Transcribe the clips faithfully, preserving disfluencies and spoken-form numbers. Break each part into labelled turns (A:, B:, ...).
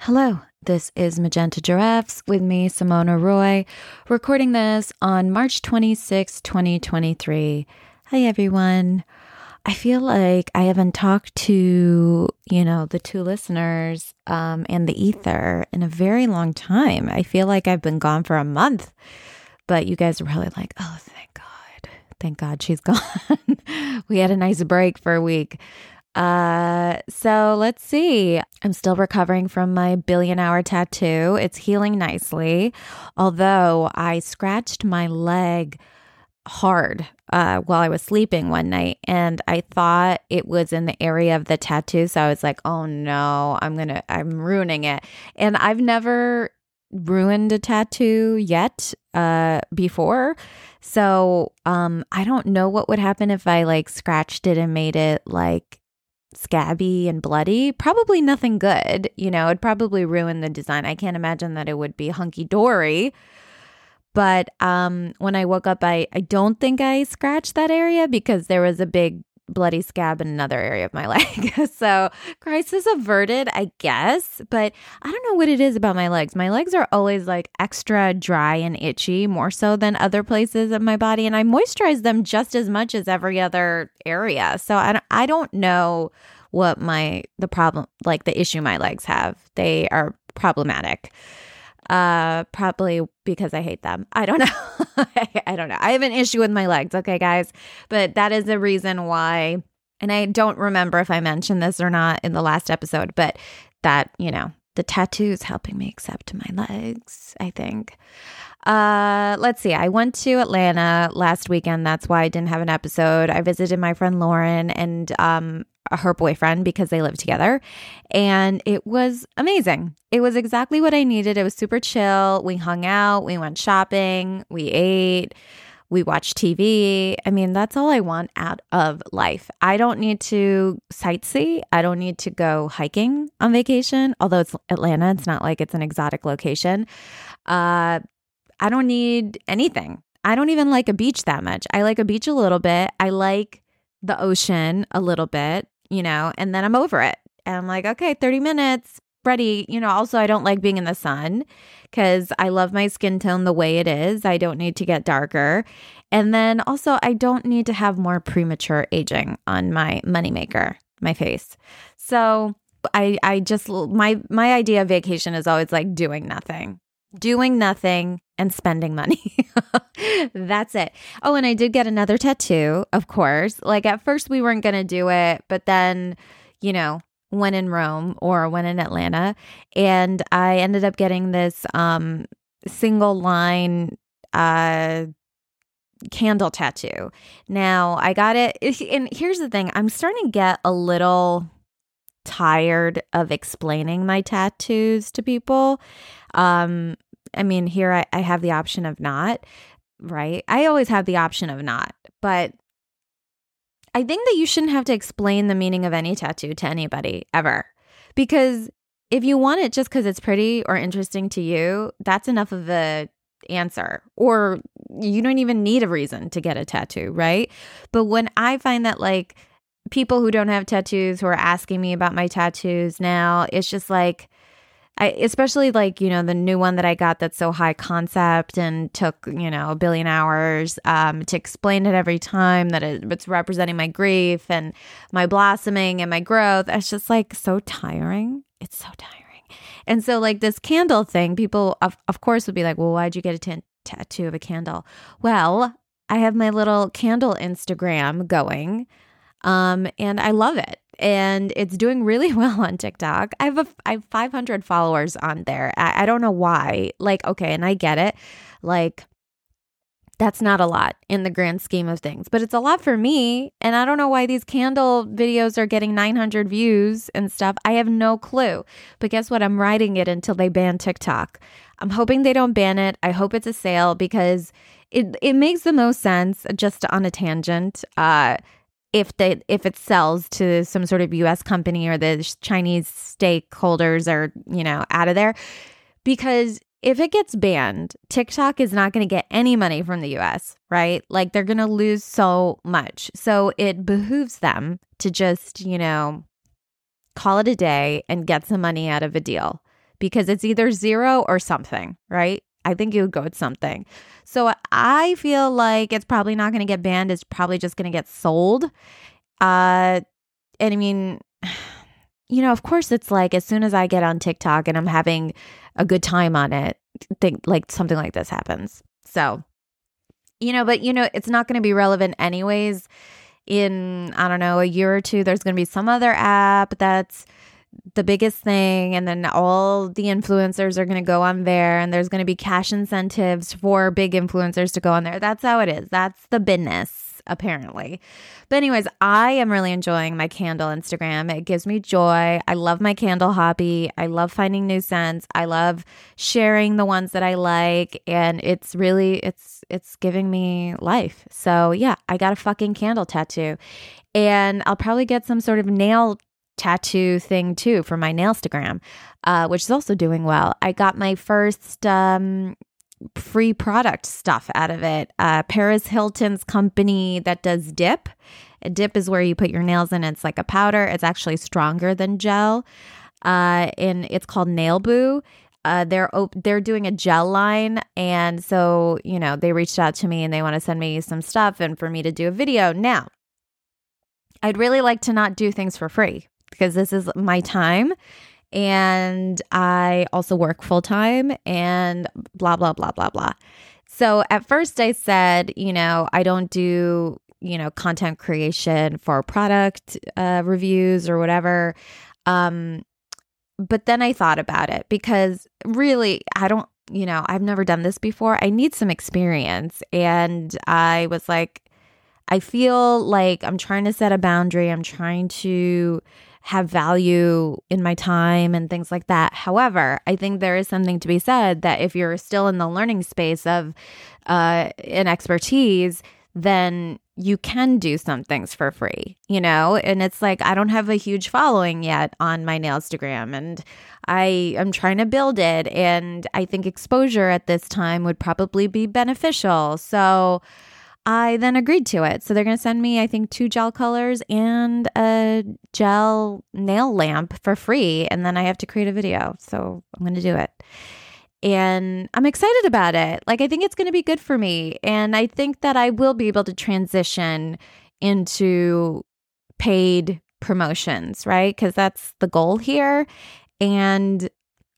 A: Hello, this is Magenta Giraffes with me, Simona Roy, recording this on March twenty-sixth, twenty twenty-three. Hi, everyone. I feel like I haven't talked to, you know, the two listeners um, and the ether in a very long time. I feel like I've been gone for a month, but you guys are probably like, oh, thank God. Thank God she's gone. We had a nice break for a week. Uh, so let's see. I'm still recovering from my billion hour tattoo. It's healing nicely. Although I scratched my leg hard, uh, while I was sleeping one night, and I thought it was in the area of the tattoo. So I was like, oh no, I'm going to, I'm ruining it. And I've never ruined a tattoo yet, uh, before. So, um, I don't know what would happen if I like scratched it and made it like scabby and bloody. Probably nothing good. You know, it'd probably ruin the design. I can't imagine that it would be hunky-dory. But um, when I woke up, I, I don't think I scratched that area because there was a big bloody scab in another area of my leg. So crisis averted, I guess. But I don't know what it is about my legs. My legs are always like extra dry and itchy, more so than other places of my body. And I moisturize them just as much as every other area. So I don't, I don't know what my, the problem, like the issue my legs have. They are problematic. Uh, probably because I hate them. I don't know. I, I don't know. I have an issue with my legs. Okay, guys. But that is the reason why, and I don't remember if I mentioned this or not in the last episode, but that, you know, the tattoo is helping me accept my legs, I think. Uh, let's see. I went to Atlanta last weekend. That's why I didn't have an episode. I visited my friend Lauren and, um, her boyfriend because they live together. And it was amazing. It was exactly what I needed. It was super chill. We hung out. We went shopping. We ate. We watched T V. I mean, that's all I want out of life. I don't need to sightsee. I don't need to go hiking on vacation. Although it's Atlanta, it's not like it's an exotic location. Uh, I don't need anything. I don't even like a beach that much. I like a beach a little bit. I like the ocean a little bit, you know, and then I'm over it. And I'm like, okay, thirty minutes, ready. You know, also I don't like being in the sun because I love my skin tone the way it is. I don't need to get darker. And then also I don't need to have more premature aging on my moneymaker, my face. So I, I just, my, my idea of vacation is always like doing nothing. Doing nothing and spending money. That's it. Oh, and I did get another tattoo, of course. Like at first we weren't going to do it, but then, you know, when in Rome or when in Atlanta, and I ended up getting this um, single line uh, candle tattoo. Now I got it. And here's the thing. I'm starting to get a little tired of explaining my tattoos to people. Um, I mean, here I, I have the option of not, right? I always have the option of not, but I think that you shouldn't have to explain the meaning of any tattoo to anybody ever, because if you want it just because it's pretty or interesting to you, that's enough of a answer, or you don't even need a reason to get a tattoo, right? But when I find that like people who don't have tattoos who are asking me about my tattoos now, it's just like, I, especially like, you know, the new one that I got that's so high concept and took, you know, a billion hours um, to explain it every time that it, it's representing my grief and my blossoming and my growth. It's just like so tiring. It's so tiring. And so like this candle thing, people of, of course would be like, well, why'd you get a t- tattoo of a candle? Well, I have my little candle Instagram going um, and I love it. And it's doing really well on TikTok. I have a, I have five hundred followers on there. I, I don't know why. Like, okay, and I get it. Like, that's not a lot in the grand scheme of things, but it's a lot for me. And I don't know why these candle videos are getting nine hundred views and stuff. I have no clue. But guess what? I'm riding it until they ban TikTok. I'm hoping they don't ban it. I hope it's a sale because it it makes the most sense, just on a tangent. Uh, if they if it sells to some sort of U S company or the Chinese stakeholders are, you know, out of there. Because if it gets banned, TikTok is not going to get any money from the U S, right? Like they're going to lose so much. So it behooves them to just, you know, call it a day and get some money out of a deal. because it's either zero or something, right? I think you would go with something. So I feel like it's probably not going to get banned. It's probably just going to get sold. Uh, and I mean, you know, of course, it's like as soon as I get on TikTok and I'm having a good time on it, think like something like this happens. So, you know, but, you know, it's not going to be relevant anyways. In, I don't know, a year or two, there's going to be some other app that's the biggest thing. And then all the influencers are going to go on there and there's going to be cash incentives for big influencers to go on there. That's how it is. That's the business, apparently. But anyways, I am really enjoying my candle Instagram. It gives me joy. I love my candle hobby. I love finding new scents. I love sharing the ones that I like. And it's really, it's, it's giving me life. So yeah, I got a fucking candle tattoo and I'll probably get some sort of nail tattoo thing too for my Nailstagram, uh, which is also doing well. I got my first um, free product stuff out of it. Uh, Paris Hilton's company that does dip. A dip is where you put your nails in. It's like a powder. It's actually stronger than gel, uh, and it's called Nail Boo. Uh, they're op- they're doing a gel line, and so you know they reached out to me and they want to send me some stuff and for me to do a video. Now, I'd really like to not do things for free, because this is my time and I also work full time and blah, blah, blah, blah, blah. So at first I said, you know, I don't do, you know, content creation for product uh, reviews or whatever. Um, but then I thought about it because really, I don't, you know, I've never done this before. I need some experience. And I was like, I feel like I'm trying to set a boundary. I'm trying to have value in my time and things like that. However, I think there is something to be said that if you're still in the learning space of uh, an expertise, then you can do some things for free, you know? And it's like, I don't have a huge following yet on my Nailstagram and I am trying to build it. And I think exposure at this time would probably be beneficial. So I then agreed to it. So they're going to send me, I think, two gel colors and a gel nail lamp for free. And then I have to create a video. So I'm going to do it. And I'm excited about it. Like, I think it's going to be good for me. And I think that I will be able to transition into paid promotions, right? Because that's the goal here. And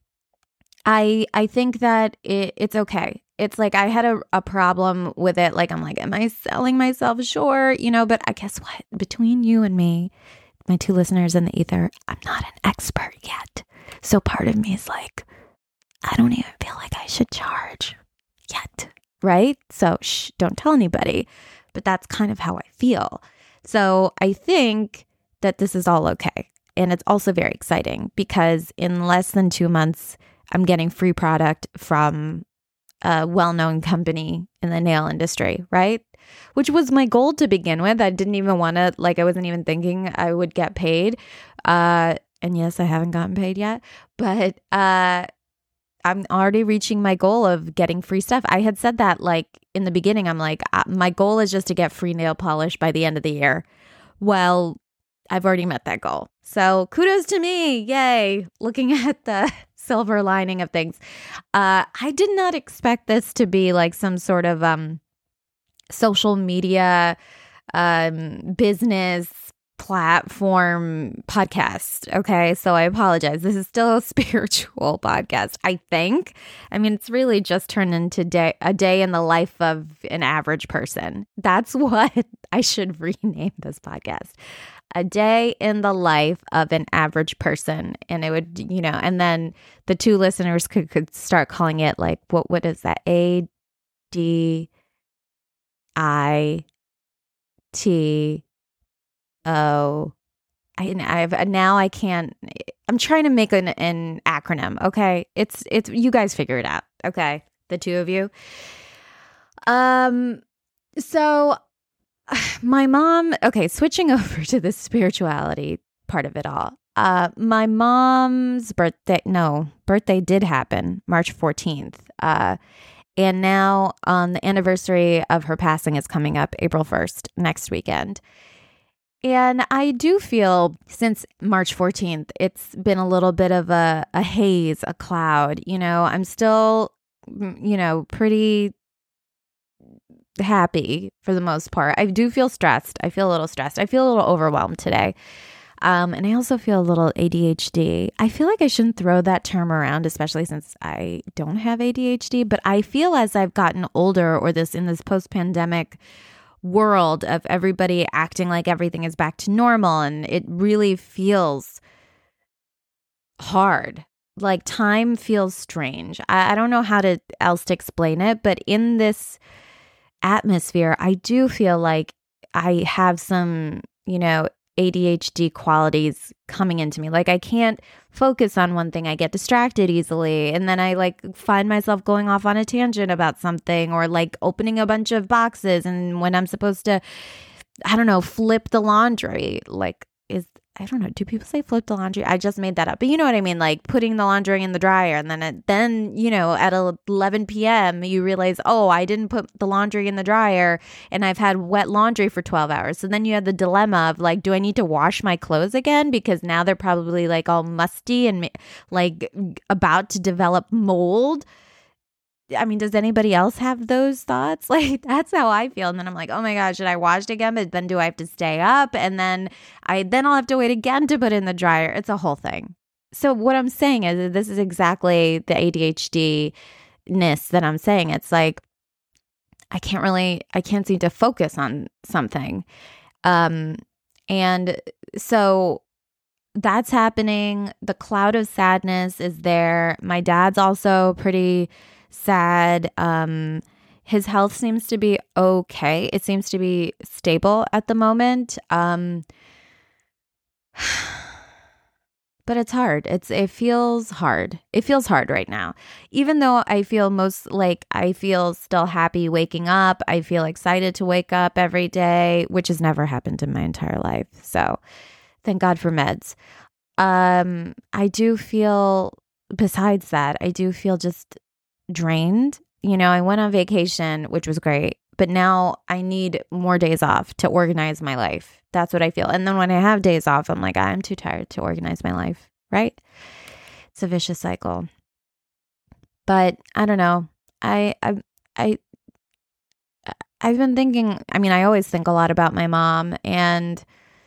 A: I I think that it, it's okay. It's like I had a, a problem with it. Like, I'm like, am I selling myself short? You know, but I guess what? Between you and me, my two listeners in the ether, I'm not an expert yet. So part of me is like, I don't even feel like I should charge yet, right? So shh, don't tell anybody. But that's kind of how I feel. So I think that this is all okay. And it's also very exciting because in less than two months, I'm getting free product from a well-known company in the nail industry, right? Which was my goal to begin with. I didn't even want to, like, I wasn't even thinking I would get paid. Uh, and yes, I haven't gotten paid yet, but uh, I'm already reaching my goal of getting free stuff. I had said that like in the beginning, I'm like, uh, my goal is just to get free nail polish by the end of the year. Well, I've already met that goal. So kudos to me. Yay. Looking at the silver lining of things. Uh, I did not expect this to be like some sort of um, social media um, business platform podcast. Okay. So I apologize. This is still a spiritual podcast, I think. I mean, it's really just turned into day, a day in the life of an average person. That's what I should rename this podcast. A day in the life of an average person. And it would, you know, and then the two listeners could, could start calling it like, what, what is that? A D I T O. I, I've now I can't, I'm trying to make an, an acronym. Okay. It's, it's, you guys figure it out. Okay. The two of you. Um, so my mom, okay, switching over to the spirituality part of it all. Uh, my mom's birthday, no, birthday did happen March fourteenth. Uh, and now on the anniversary of her passing is coming up April first, next weekend. And I do feel since March fourteenth, it's been a little bit of a, a haze, a cloud. You know, I'm still, you know, pretty happy for the most part. I do feel stressed. I feel a little stressed. I feel a little overwhelmed today. Um, and I also feel a little A D H D. I feel like I shouldn't throw that term around, especially since I don't have A D H D. But I feel as I've gotten older, or this in this post-pandemic world of everybody acting like everything is back to normal, and it really feels hard. Like time feels strange. I, I don't know how to else to explain it, but in this atmosphere, I do feel like I have some, you know, A D H D qualities coming into me. Like I can't focus on one thing. I get distracted easily. And then I like find myself going off on a tangent about something, or like opening a bunch of boxes. And when I'm supposed to, I don't know, flip the laundry, like is, I don't know, do people say flip the laundry? I just made that up. But you know what I mean? Like putting the laundry in the dryer, and then, it, then you know, at eleven p.m., you realize, oh, I didn't put the laundry in the dryer, and I've had wet laundry for twelve hours. So then you have the dilemma of like, do I need to wash my clothes again? Because now they're probably like all musty and like about to develop mold. I mean, does anybody else have those thoughts? Like, that's how I feel. And then I'm like, oh my gosh, should I wash it again? But then do I have to stay up? And then I, then I'll have to wait again to put it in the dryer. It's a whole thing. So what I'm saying is that this is exactly the A D H D-ness that I'm saying. It's like, I can't really, I can't seem to focus on something. Um, and so that's happening. The cloud of sadness is there. My dad's also pretty sad. Um, his health seems to be okay. It seems to be stable at the moment. Um, but it's hard. It's, it feels hard. It feels hard right now. Even though I feel most like I feel still happy waking up. I feel excited to wake up every day, which has never happened in my entire life. So thank God for meds. Um, I do feel, besides that, I do feel just drained. You know, I went on vacation, which was great, but now I need more days off to organize my life. That's what I feel. And then when I have days off, I'm like, I'm too tired to organize my life, right? It's a vicious cycle. But I don't know. I I I I've been thinking, I mean, I always think a lot about my mom, and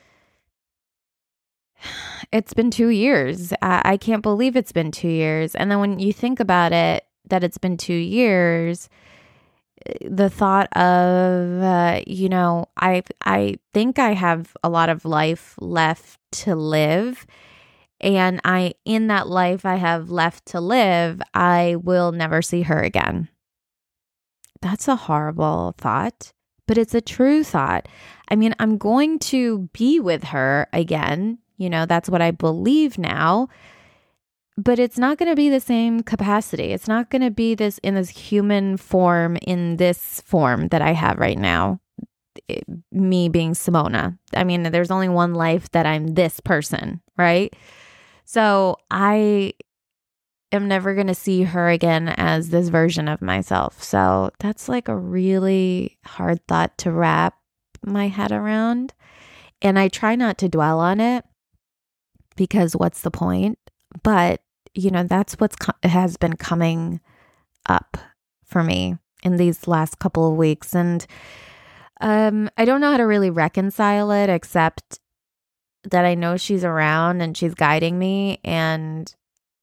A: it's been two years. I, I can't believe it's been two years. And then when you think about it, that it's been two years, the thought of, uh, you know, I I think I have a lot of life left to live. And I, in that life I have left to live, I will never see her again. That's a horrible thought, but it's a true thought. I mean, I'm going to be with her again. You know, that's what I believe now. But it's not going to be the same capacity. It's not going to be this in this human form, in this form that I have right now. It, me being Simona. I mean, there's only one life that I'm this person, right? So I am never going to see her again as this version of myself. So that's like a really hard thought to wrap my head around. And I try not to dwell on it, because what's the point? But, you know, that's what's co- has been coming up for me in these last couple of weeks. And um, I don't know how to really reconcile it, except that I know she's around and she's guiding me, and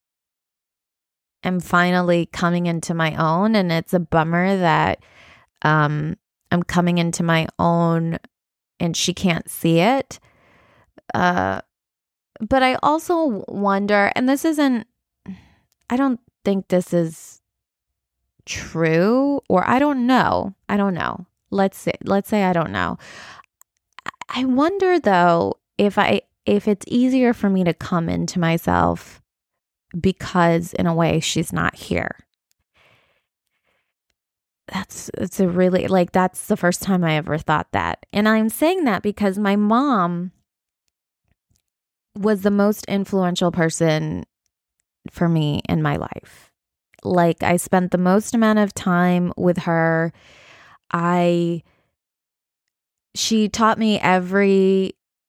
A: I'm finally coming into my own. And it's a bummer that um, I'm coming into my own and she can't see it. Uh, but I also wonder, and this isn't, I don't think this is true, or I don't know. I don't know. Let's say, let's say I don't know. I wonder though, if I, if it's easier for me to come into myself because in a way she's not here. That's, it's a really, like, that's the first time I ever thought that. And I'm saying that because my mom was the most influential person for me in my life. Like, I spent the most amount of time with her. I, she taught me every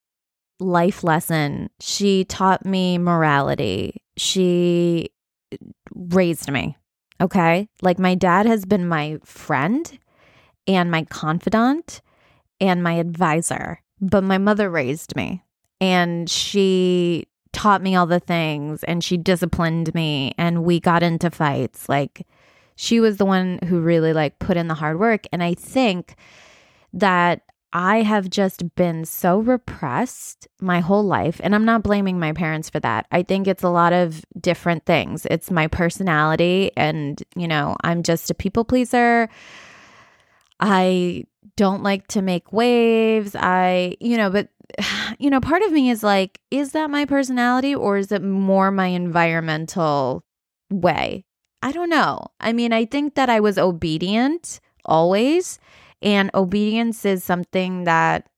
A: life lesson. She taught me morality. She raised me. Okay. Like my dad has been my friend and my confidant and my advisor, but my mother raised me and she taught me all the things and she disciplined me and we got into fights. Like she was the one who really like put in the hard work. And I think that I have just been so repressed my whole life. And I'm not blaming my parents for that. I think it's a lot of different things. It's my personality. And, you know, I'm just a people pleaser. I don't like to make waves. I, you know, but, you know, part of me is like, is that my personality or is it more my environmental way? I don't know. I mean, I think that I was obedient always. And obedience is something that,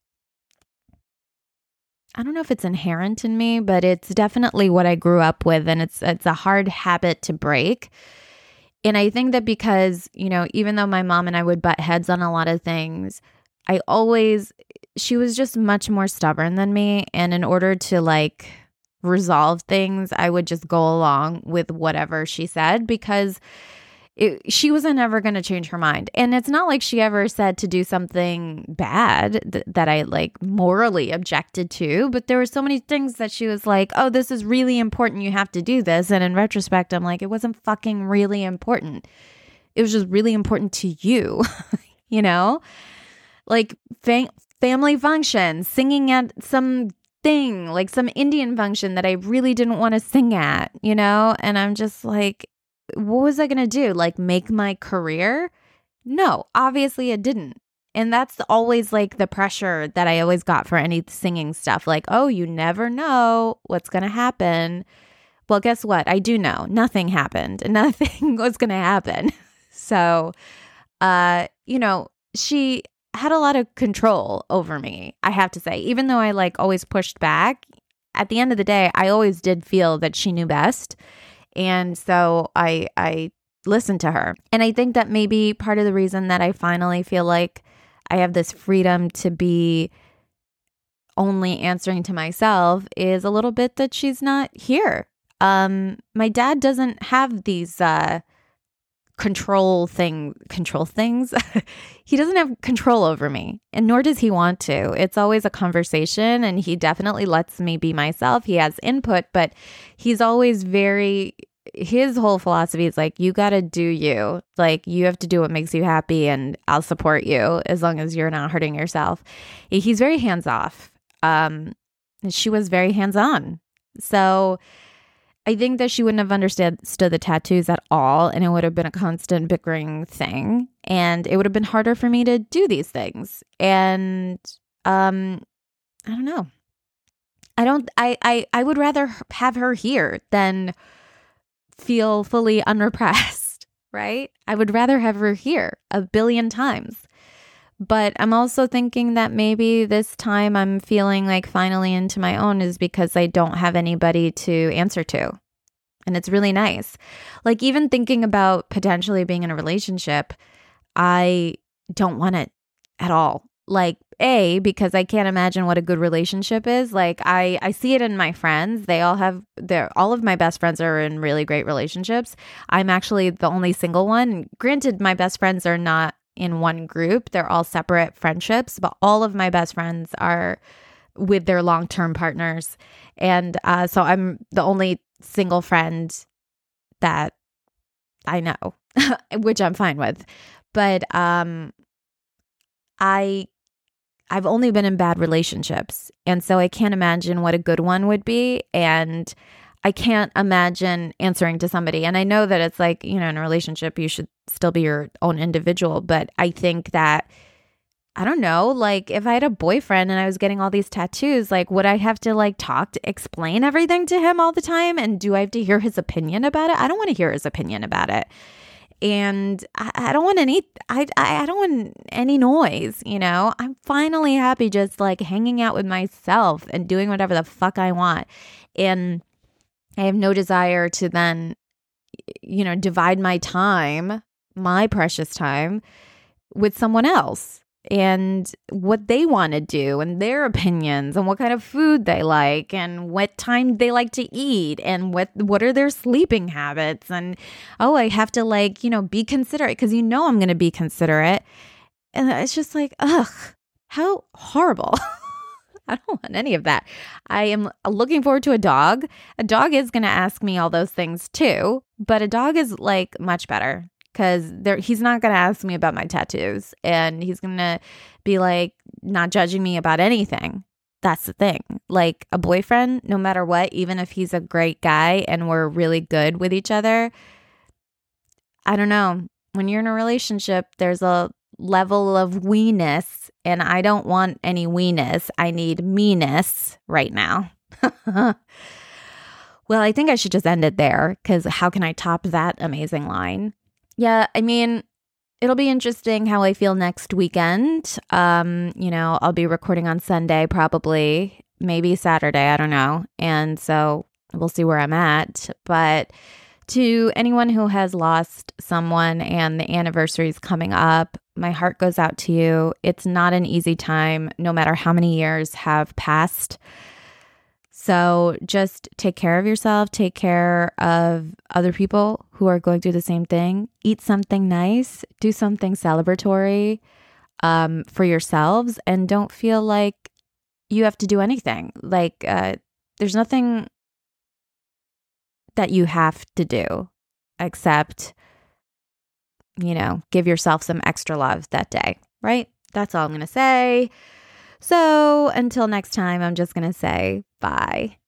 A: I don't know if it's inherent in me, but it's definitely what I grew up with. And it's it's a hard habit to break. And I think that because, you know, even though my mom and I would butt heads on a lot of things, I always, she was just much more stubborn than me. And in order to like resolve things, I would just go along with whatever she said because It, she wasn't ever going to change her mind. And it's not like she ever said to do something bad th- that I like morally objected to, but there were so many things that she was like, oh, this is really important. You have to do this. And in retrospect, I'm like, it wasn't fucking really important. It was just really important to you, you know, like fa- family functions, singing at some thing, like some Indian function that I really didn't want to sing at, you know, and I'm just like, what was I going to do? Like make my career? No, obviously it didn't. And that's always like the pressure that I always got for any singing stuff. Like, oh, you never know what's going to happen. Well, guess what? I do know. Nothing happened. Nothing was going to happen. So, uh, you know, she had a lot of control over me, I have to say. Even though I like always pushed back, at the end of the day, I always did feel that she knew best. And so I I listened to her. And I think that maybe part of the reason that I finally feel like I have this freedom to be only answering to myself is a little bit that she's not here. Um, my dad doesn't have these uh, control thing control things. He doesn't have control over me, and nor does he want to. It's always a conversation, and he definitely lets me be myself. He has input, but he's always very, his whole philosophy is like, you got to do you. Like, you have to do what makes you happy, and I'll support you as long as you're not hurting yourself. He's very hands-off. Um, she was very hands-on. So I think that she wouldn't have understood the tattoos at all, and it would have been a constant bickering thing, and it would have been harder for me to do these things. And um, I don't know. I don't. I I I would rather have her here than feel fully unrepressed, right? I would rather have her here a billion times. But I'm also thinking that maybe this time I'm feeling like finally into my own is because I don't have anybody to answer to. And it's really nice. Like even thinking about potentially being in a relationship, I don't want it at all. Like A, because I can't imagine what a good relationship is. Like I, I see it in my friends. They all have their, all of my best friends are in really great relationships. I'm actually the only single one. Granted, my best friends are not in one group. They're all separate friendships, but all of my best friends are with their long-term partners. And uh, so I'm the only single friend that I know, which I'm fine with. But um, I, I've only been in bad relationships. And so I can't imagine what a good one would be. And I can't imagine answering to somebody. And I know that it's like, you know, in a relationship, you should still be your own individual. But I think that, I don't know, like if I had a boyfriend and I was getting all these tattoos, like would I have to like talk to explain everything to him all the time? And do I have to hear his opinion about it? I don't want to hear his opinion about it. And I, I don't want any, I, I don't want any noise, you know? I'm finally happy just like hanging out with myself and doing whatever the fuck I want. And I have no desire to then, you know, divide my time, my precious time with someone else. and what they want to do and their opinions and what kind of food they like and what time they like to eat and what what are their sleeping habits. And oh, I have to like, you know, be considerate because you know I'm going to be considerate. And it's just like, ugh, how horrible. I don't want any of that. I am looking forward to a dog. A dog is going to ask me all those things too, but a dog is like much better. Because he's not going to ask me about my tattoos, and he's going to be like not judging me about anything. That's the thing. Like a boyfriend, no matter what, even if he's a great guy and we're really good with each other, I don't know. When you're in a relationship, there's a level of weeness, and I don't want any weeness. I need meanness right now. Well, I think I should just end it there, because how can I top that amazing line? Yeah, I mean, it'll be interesting how I feel next weekend. Um, you know, I'll be recording on Sunday, probably, maybe Saturday, I don't know. And so we'll see where I'm at. But to anyone who has lost someone and the anniversary is coming up, my heart goes out to you. It's not an easy time, no matter how many years have passed. So just take care of yourself, take care of other people who are going through the same thing. Eat something nice, do something celebratory um, for yourselves, and don't feel like you have to do anything. Like uh, there's nothing that you have to do except, you know, give yourself some extra love that day, right? That's all I'm going to say. So until next time, I'm just going to say bye.